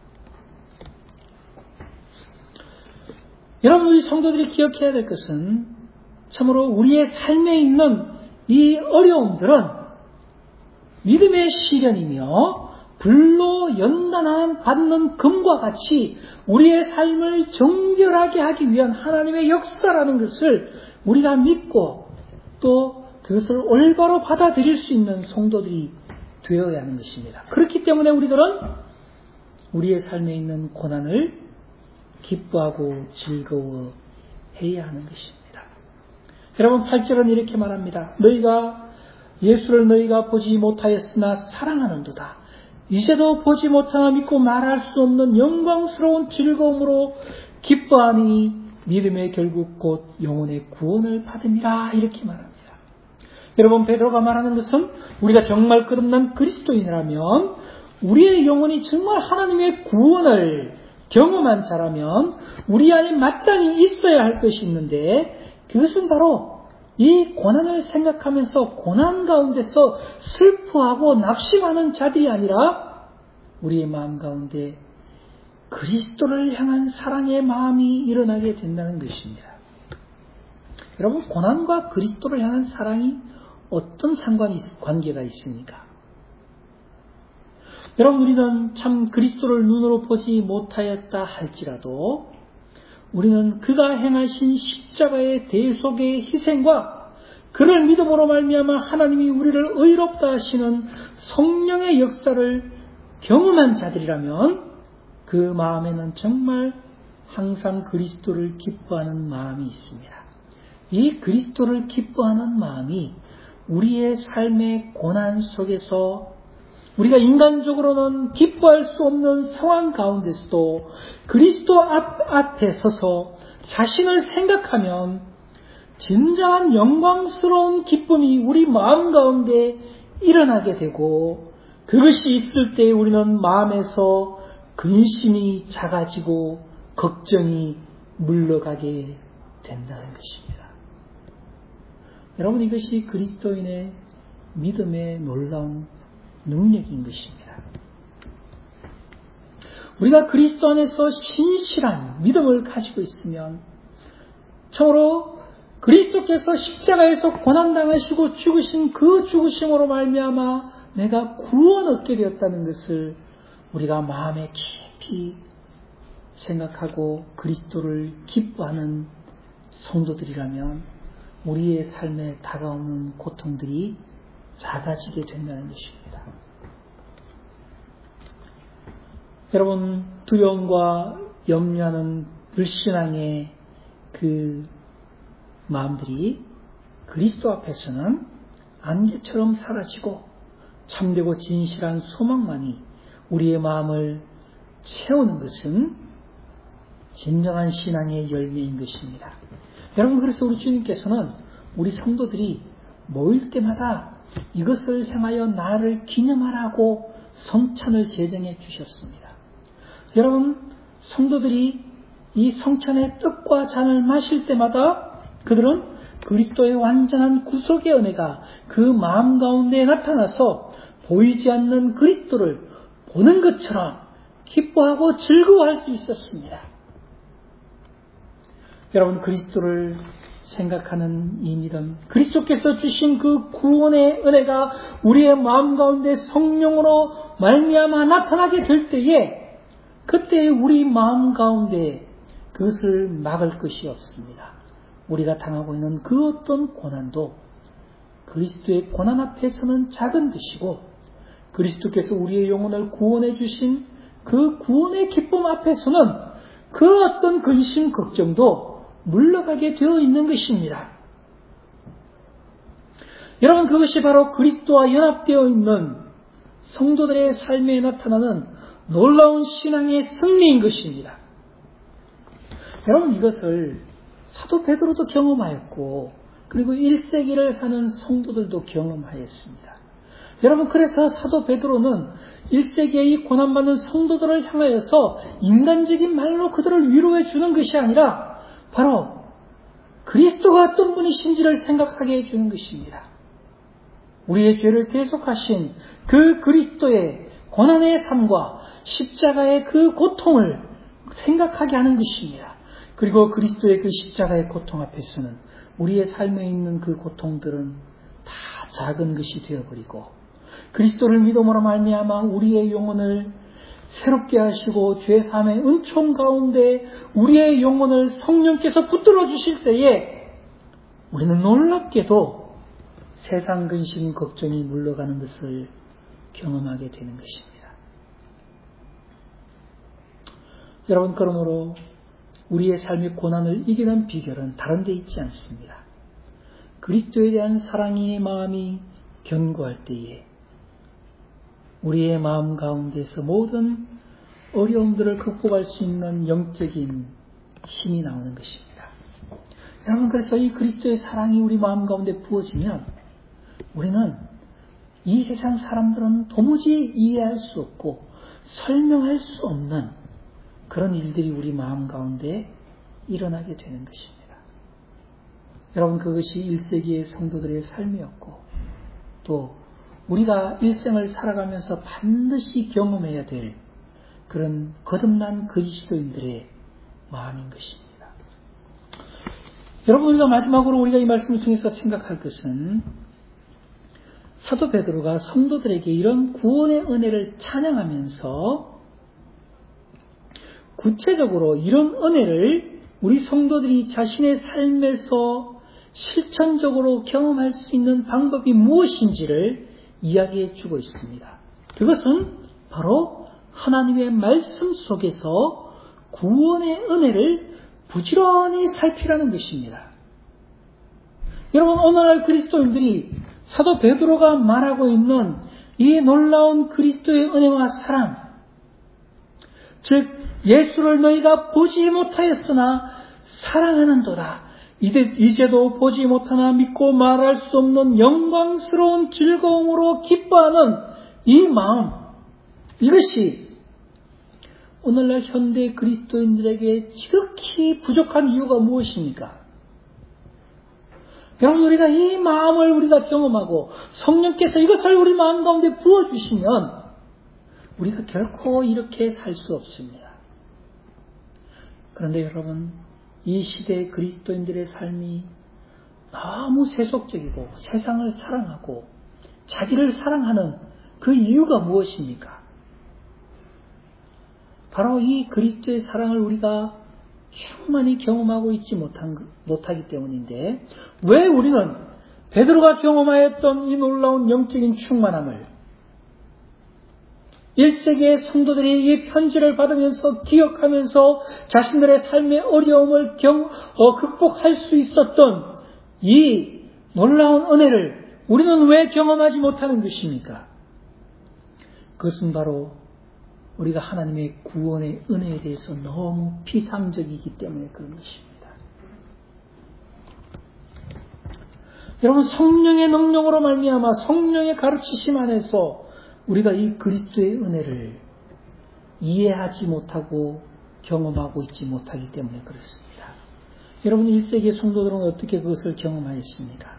여러분, 우리 성도들이 기억해야 될 것은 참으로 우리의 삶에 있는 이 어려움들은 믿음의 시련이며 불로 받는 금과 같이 우리의 삶을 정결하게 하기 위한 하나님의 역사라는 것을 우리가 믿고 또 그것을 올바로 받아들일 수 있는 성도들이 되어야 하는 것입니다. 그렇기 때문에 우리들은 우리의 삶에 있는 고난을 기뻐하고 즐거워해야 하는 것입니다. 여러분, 8절은 이렇게 말합니다. 예수를 너희가 보지 못하였으나 사랑하는도다. 이제도 보지 못하나 믿고 말할 수 없는 영광스러운 즐거움으로 기뻐하니 믿음의 결국 곧 영혼의 구원을 받음이라, 이렇게 말합니다. 여러분, 베드로가 말하는 것은 우리가 정말 거듭난 그리스도인이라면 우리의 영혼이 정말 하나님의 구원을 경험한 자라면 우리 안에 마땅히 있어야 할 것이 있는데, 그것은 바로 이 고난을 생각하면서 고난 가운데서 슬퍼하고 낙심하는 자들이 아니라 우리의 마음 가운데 그리스도를 향한 사랑의 마음이 일어나게 된다는 것입니다. 여러분, 고난과 그리스도를 향한 사랑이 어떤 관계가 있습니까? 여러분, 우리는 참 그리스도를 눈으로 보지 못하였다 할지라도 우리는 그가 행하신 십자가의 대속의 희생과 그를 믿음으로 말미암아 하나님이 우리를 의롭다 하시는 성령의 역사를 경험한 자들이라면 그 마음에는 정말 항상 그리스도를 기뻐하는 마음이 있습니다. 이 그리스도를 기뻐하는 마음이 우리의 삶의 고난 속에서 우리가 인간적으로는 기뻐할 수 없는 상황 가운데서도 그리스도 앞에 서서 자신을 생각하면 진정한 영광스러운 기쁨이 우리 마음 가운데 일어나게 되고, 그것이 있을 때 우리는 마음에서 근심이 작아지고 걱정이 물러가게 된다는 것입니다. 여러분, 이것이 그리스도인의 믿음의 놀라운 능력인 것입니다. 우리가 그리스도 안에서 신실한 믿음을 가지고 있으면 참으로 그리스도께서 십자가에서 고난당하시고 죽으신 그 죽으심으로 말미암아 내가 구원 얻게 되었다는 것을 우리가 마음에 깊이 생각하고 그리스도를 기뻐하는 성도들이라면 우리의 삶에 다가오는 고통들이 작아지게 된다는 것입니다. 여러분, 두려움과 염려하는 불신앙의 그 마음들이 그리스도 앞에서는 안개처럼 사라지고 참되고 진실한 소망만이 우리의 마음을 채우는 것은 진정한 신앙의 열매인 것입니다. 여러분, 그래서 우리 주님께서는 우리 성도들이 모일 때마다 이것을 향하여 나를 기념하라고 성찬을 제정해 주셨습니다. 여러분, 성도들이 이 성찬의 떡과 잔을 마실 때마다 그들은 그리스도의 완전한 구속의 은혜가 그 마음 가운데 나타나서 보이지 않는 그리스도를 보는 것처럼 기뻐하고 즐거워할 수 있었습니다. 여러분, 그리스도를 생각하는 이 믿음, 그리스도께서 주신 그 구원의 은혜가 우리의 마음 가운데 성령으로 말미암아 나타나게 될 때에, 그때 우리 마음 가운데 그것을 막을 것이 없습니다. 우리가 당하고 있는 그 어떤 고난도 그리스도의 고난 앞에서는 작은 것이고, 그리스도께서 우리의 영혼을 구원해 주신 그 구원의 기쁨 앞에서는 그 어떤 근심 걱정도 물러가게 되어 있는 것입니다. 여러분, 그것이 바로 그리스도와 연합되어 있는 성도들의 삶에 나타나는 놀라운 신앙의 승리인 것입니다. 여러분, 이것을 사도 베드로도 경험하였고, 그리고 1세기를 사는 성도들도 경험하였습니다. 여러분, 그래서 사도 베드로는 1세기의 고난받는 성도들을 향하여서 인간적인 말로 그들을 위로해 주는 것이 아니라 바로 그리스도가 어떤 분이신지를 생각하게 해주는 것입니다. 우리의 죄를 대속하신 그 그리스도의 고난의 삶과 십자가의 그 고통을 생각하게 하는 것입니다. 그리고 그리스도의 그 십자가의 고통 앞에서는 우리의 삶에 있는 그 고통들은 다 작은 것이 되어버리고, 그리스도를 믿음으로 말미암아 우리의 영혼을 새롭게 하시고 죄사함의 은총 가운데 우리의 영혼을 성령께서 붙들어 주실 때에 우리는 놀랍게도 세상 근심 걱정이 물러가는 것을 경험하게 되는 것입니다. 여러분, 그러므로 우리의 삶의 고난을 이기는 비결은 다른 데 있지 않습니다. 그리스도에 대한 사랑의 마음이 견고할 때에 우리의 마음 가운데서 모든 어려움들을 극복할 수 있는 영적인 힘이 나오는 것입니다. 여러분, 그래서 이 그리스도의 사랑이 우리 마음 가운데 부어지면 우리는 이 세상 사람들은 도무지 이해할 수 없고 설명할 수 없는 그런 일들이 우리 마음 가운데 일어나게 되는 것입니다. 여러분, 그것이 1세기의 성도들의 삶이었고, 또 우리가 일생을 살아가면서 반드시 경험해야 될 그런 거듭난 그리스도인들의 마음인 것입니다. 여러분, 우리가 마지막으로 우리가 이 말씀을 통해서 생각할 것은 사도 베드로가 성도들에게 이런 구원의 은혜를 찬양하면서 구체적으로 이런 은혜를 우리 성도들이 자신의 삶에서 실천적으로 경험할 수 있는 방법이 무엇인지를 이야기해 주고 있습니다. 그것은 바로 하나님의 말씀 속에서 구원의 은혜를 부지런히 살피라는 것입니다. 여러분, 오늘날 그리스도인들이 사도 베드로가 말하고 있는 이 놀라운 그리스도의 은혜와 사랑, 즉 예수를 너희가 보지 못하였으나 사랑하는도다, 이제도 보지 못하나 믿고 말할 수 없는 영광스러운 즐거움으로 기뻐하는 이 마음, 이것이 오늘날 현대 그리스도인들에게 지극히 부족한 이유가 무엇입니까? 여러분, 우리가 이 마음을 우리가 경험하고 성령께서 이것을 우리 마음 가운데 부어주시면 우리가 결코 이렇게 살 수 없습니다. 그런데 여러분, 이 시대의 그리스도인들의 삶이 너무 세속적이고 세상을 사랑하고 자기를 사랑하는 그 이유가 무엇입니까? 바로 이 그리스도의 사랑을 우리가 충만히 경험하고 있지 못하기 때문인데, 왜 우리는 베드로가 경험하였던 이 놀라운 영적인 충만함을 1세기의 성도들이 이 편지를 받으면서 기억하면서 자신들의 삶의 어려움을 극복할 수 있었던 이 놀라운 은혜를 우리는 왜 경험하지 못하는 것입니까? 그것은 바로 우리가 하나님의 구원의 은혜에 대해서 너무 피상적이기 때문에 그런 것입니다. 여러분, 성령의 능력으로 말미암아 성령의 가르치심 안에서 우리가 이 그리스도의 은혜를 이해하지 못하고 경험하고 있지 못하기 때문에 그렇습니다. 여러분, 1세기의 성도들은 어떻게 그것을 경험하였습니까?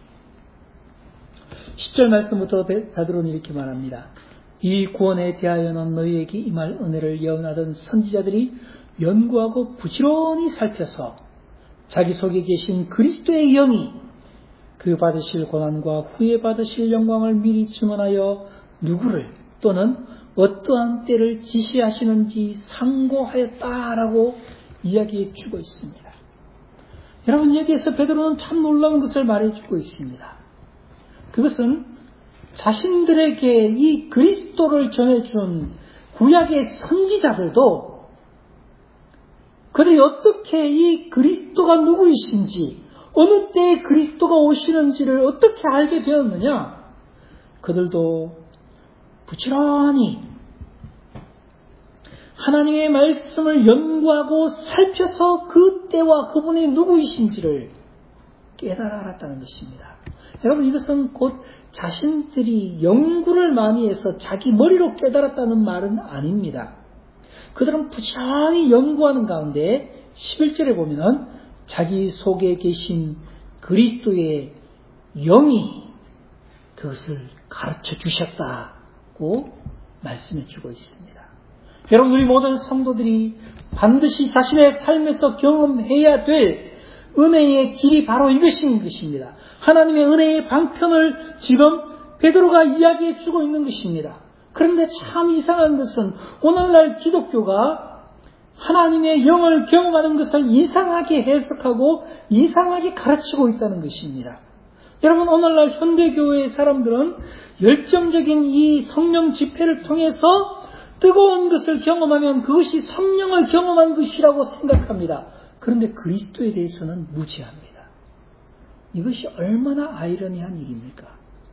10절 말씀부터 베드로는 이렇게 말합니다. 이 구원에 대하여는 너희에게 임할 은혜를 예언하던 선지자들이 연구하고 부지런히 살펴서 자기 속에 계신 그리스도의 영이 그 받으실 고난과 후에 받으실 영광을 미리 증언하여 누구를 또는 어떠한 때를 지시하시는지 상고하였다라고 이야기해 주고 있습니다. 여러분, 여기에서 베드로는 참 놀라운 것을 말해주고 있습니다. 그것은 자신들에게 이 그리스도를 전해준 구약의 선지자들도 그들이 어떻게 이 그리스도가 누구이신지, 어느 때에 그리스도가 오시는지를 어떻게 알게 되었느냐? 그들도 부지런히 하나님의 말씀을 연구하고 살펴서 그 때와 그분이 누구이신지를 깨달아 알았다는 것입니다. 여러분, 이것은 곧 자신들이 연구를 많이 해서 자기 머리로 깨달았다는 말은 아닙니다. 그들은 부지런히 연구하는 가운데 11절에 보면 자기 속에 계신 그리스도의 영이 그것을 가르쳐 주셨다고 말씀해 주고 있습니다. 여러분, 우리 모든 성도들이 반드시 자신의 삶에서 경험해야 될 은혜의 길이 바로 이것인 것입니다. 하나님의 은혜의 방편을 지금 베드로가 이야기해 주고 있는 것입니다. 그런데 참 이상한 것은 오늘날 기독교가 하나님의 영을 경험하는 것을 이상하게 해석하고 이상하게 가르치고 있다는 것입니다. 여러분, 오늘날 현대교회의 사람들은 열정적인 이 성령 집회를 통해서 뜨거운 것을 경험하면 그것이 성령을 경험한 것이라고 생각합니다. 그런데 그리스도에 대해서는 무지합니다. 이것이 얼마나 아이러니한 일입니까?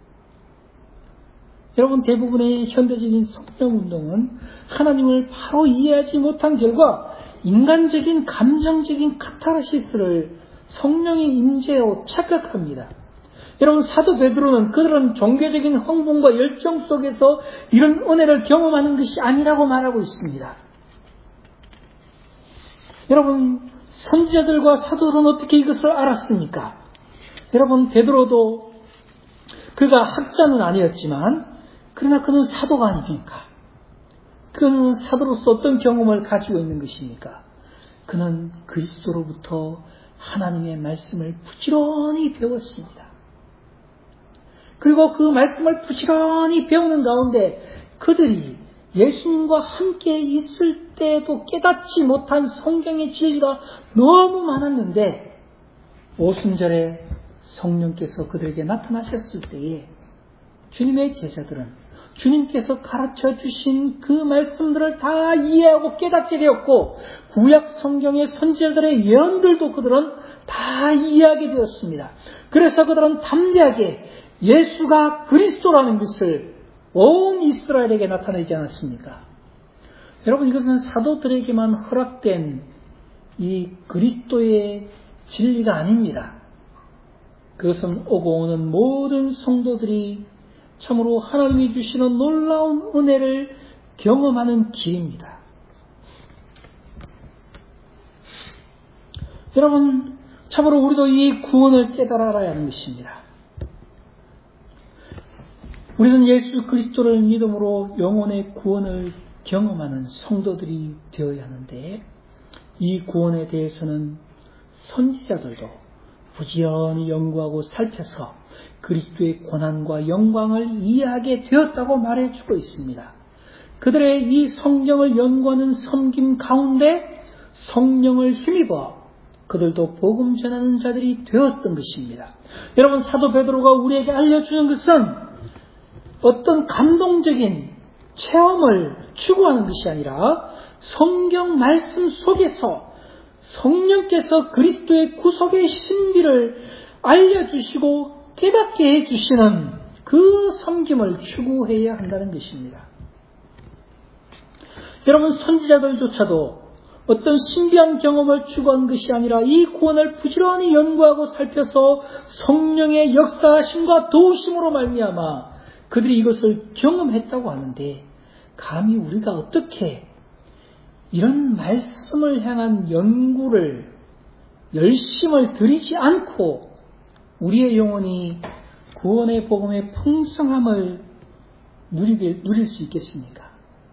여러분, 대부분의 현대적인 성령운동은 하나님을 바로 이해하지 못한 결과 인간적인 감정적인 카타르시스를 성령의 임재로 착각합니다. 여러분, 사도 베드로는 그들은 종교적인 흥분과 열정 속에서 이런 은혜를 경험하는 것이 아니라고 말하고 있습니다. 여러분, 선지자들과 사도들은 어떻게 이것을 알았습니까? 여러분, 베드로도 그가 학자는 아니었지만 그러나 그는 사도가 아닙니까? 그는 사도로서 어떤 경험을 가지고 있는 것입니까? 그는 그리스도로부터 하나님의 말씀을 부지런히 배웠습니다. 그리고 그 말씀을 부지런히 배우는 가운데 그들이 예수님과 함께 있을 때에도 깨닫지 못한 성경의 진리가 너무 많았는데 오순절에 성령께서 그들에게 나타나셨을 때에 주님의 제자들은 주님께서 가르쳐 주신 그 말씀들을 다 이해하고 깨닫게 되었고 구약 성경의 선지자들의 예언들도 그들은 다 이해하게 되었습니다. 그래서 그들은 담대하게 예수가 그리스도라는 것을 온 이스라엘에게 나타내지 않았습니까? 여러분, 이것은 사도들에게만 허락된 이 그리스도의 진리가 아닙니다. 그것은 오고 오는 모든 성도들이 참으로 하나님이 주시는 놀라운 은혜를 경험하는 길입니다. 여러분, 참으로 우리도 이 구원을 깨달아야 하는 것입니다. 우리는 예수 그리스도를 믿음으로 영혼의 구원을 경험하는 성도들이 되어야 하는데 이 구원에 대해서는 선지자들도 부지런히 연구하고 살펴서 그리스도의 고난과 영광을 이해하게 되었다고 말해주고 있습니다. 그들의 이 성경을 연구하는 섬김 가운데 성령을 힘입어 그들도 복음 전하는 자들이 되었던 것입니다. 여러분, 사도 베드로가 우리에게 알려주는 것은 어떤 감동적인 체험을 추구하는 것이 아니라 성경 말씀 속에서 성령께서 그리스도의 구속의 신비를 알려주시고 깨닫게 해주시는 그 섬김을 추구해야 한다는 것입니다. 여러분, 선지자들조차도 어떤 신비한 경험을 추구한 것이 아니라 이 구원을 부지런히 연구하고 살펴서 성령의 역사하심과 도우심으로 말미암아 그들이 이것을 경험했다고 하는데 감히 우리가 어떻게 이런 말씀을 향한 연구를 열심을 들이지 않고 우리의 영혼이 구원의 복음의 풍성함을 누릴 수 있겠습니까?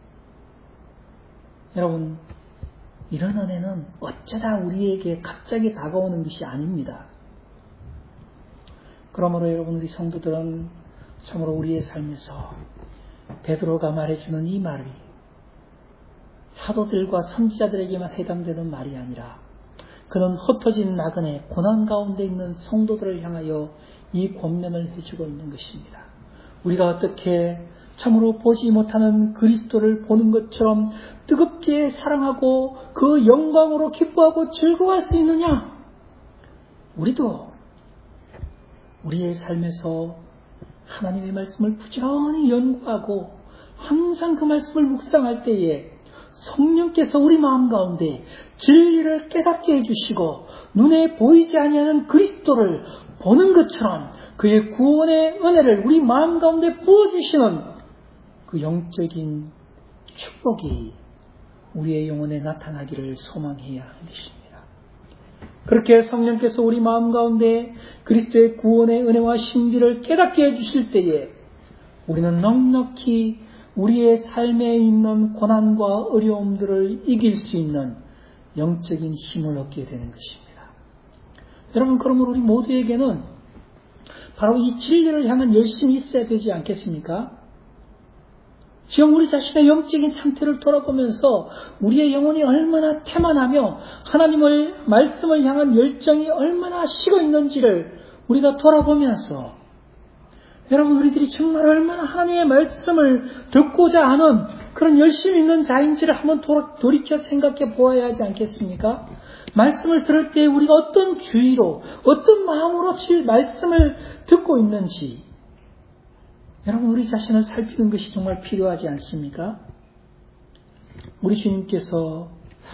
여러분, 이런 은혜는 어쩌다 우리에게 갑자기 다가오는 것이 아닙니다. 그러므로 여러분, 우리 성도들은 참으로 우리의 삶에서 베드로가 말해주는 이 말을 사도들과 선지자들에게만 해당되는 말이 아니라 그는 흩어진 나그네 고난 가운데 있는 성도들을 향하여 이 권면을 해주고 있는 것입니다. 우리가 어떻게 참으로 보지 못하는 그리스도를 보는 것처럼 뜨겁게 사랑하고 그 영광으로 기뻐하고 즐거워할 수 있느냐? 우리도 우리의 삶에서 하나님의 말씀을 부지런히 연구하고 항상 그 말씀을 묵상할 때에 성령께서 우리 마음 가운데 진리를 깨닫게 해주시고 눈에 보이지 아니하는 그리스도를 보는 것처럼 그의 구원의 은혜를 우리 마음 가운데 부어주시는 그 영적인 축복이 우리의 영혼에 나타나기를 소망해야 하는 것입니다. 그렇게 성령께서 우리 마음 가운데 그리스도의 구원의 은혜와 신비를 깨닫게 해주실 때에 우리는 넉넉히 우리의 삶에 있는 고난과 어려움들을 이길 수 있는 영적인 힘을 얻게 되는 것입니다. 여러분, 그러므로 우리 모두에게는 바로 이 진리를 향한 열심이 있어야 되지 않겠습니까? 지금 우리 자신의 영적인 상태를 돌아보면서 우리의 영혼이 얼마나 태만하며 하나님의 말씀을 향한 열정이 얼마나 식어 있는지를 우리가 돌아보면서 여러분, 우리들이 정말 얼마나 하나님의 말씀을 듣고자 하는 그런 열심히 있는 자인지를 한번 돌이켜 생각해 보아야 하지 않겠습니까? 말씀을 들을 때 우리가 어떤 주의로, 어떤 마음으로 말씀을 듣고 있는지 여러분, 우리 자신을 살피는 것이 정말 필요하지 않습니까? 우리 주님께서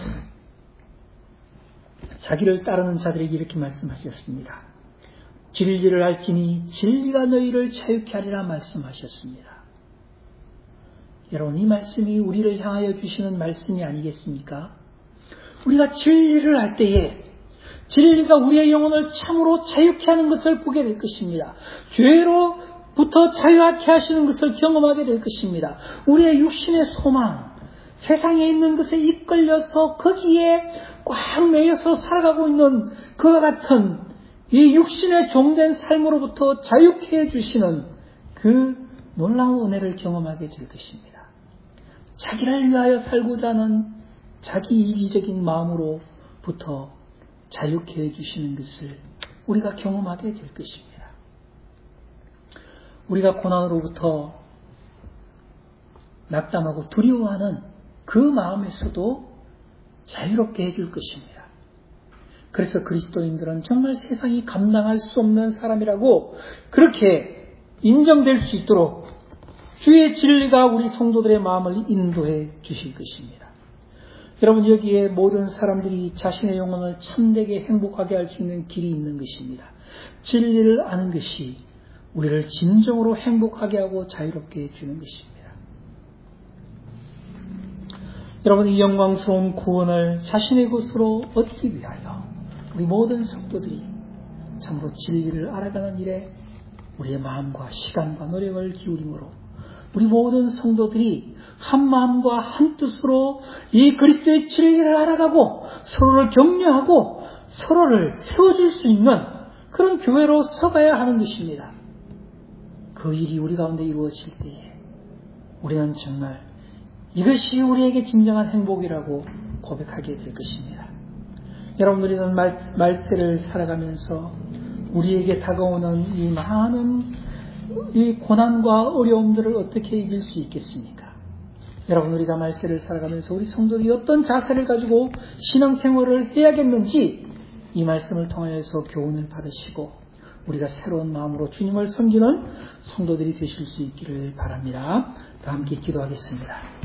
자기를 따르는 자들에게 이렇게 말씀하셨습니다. 진리를 알지니 진리가 너희를 자유케 하리라 말씀하셨습니다. 여러분, 이 말씀이 우리를 향하여 주시는 말씀이 아니겠습니까? 우리가 진리를 알 때에 진리가 우리의 영혼을 참으로 자유케 하는 것을 보게 될 것입니다. 죄로부터 자유하게 하시는 것을 경험하게 될 것입니다. 우리의 육신의 소망, 세상에 있는 것에 이끌려서 거기에 꽉 매여서 살아가고 있는 그와 같은 이 육신의 종된 삶으로부터 자유케 해주시는 그 놀라운 은혜를 경험하게 될 것입니다. 자기를 위하여 살고자 하는 자기 이기적인 마음으로부터 자유케 해주시는 것을 우리가 경험하게 될 것입니다. 우리가 고난으로부터 낙담하고 두려워하는 그 마음에서도 자유롭게 해줄 것입니다. 그래서 그리스도인들은 정말 세상이 감당할 수 없는 사람이라고 그렇게 인정될 수 있도록 주의 진리가 우리 성도들의 마음을 인도해 주실 것입니다. 여러분, 여기에 모든 사람들이 자신의 영혼을 참되게 행복하게 할 수 있는 길이 있는 것입니다. 진리를 아는 것이 우리를 진정으로 행복하게 하고 자유롭게 해주는 것입니다. 여러분, 이 영광스러운 구원을 자신의 것으로 얻기 위하여 우리 모든 성도들이 참으로 진리를 알아가는 일에 우리의 마음과 시간과 노력을 기울이므로 우리 모든 성도들이 한 마음과 한 뜻으로 이 그리스도의 진리를 알아가고 서로를 격려하고 서로를 세워줄 수 있는 그런 교회로 서가야 하는 것입니다. 그 일이 우리 가운데 이루어질 때에 우리는 정말 이것이 우리에게 진정한 행복이라고 고백하게 될 것입니다. 여러분, 우리는 말세를 살아가면서 우리에게 다가오는 이 많은 이 고난과 어려움들을 어떻게 이길 수 있겠습니까? 여러분, 우리가 말세를 살아가면서 우리 성도들이 어떤 자세를 가지고 신앙생활을 해야겠는지 이 말씀을 통하여서 교훈을 받으시고 우리가 새로운 마음으로 주님을 섬기는 성도들이 되실 수 있기를 바랍니다. 다 함께 기도하겠습니다.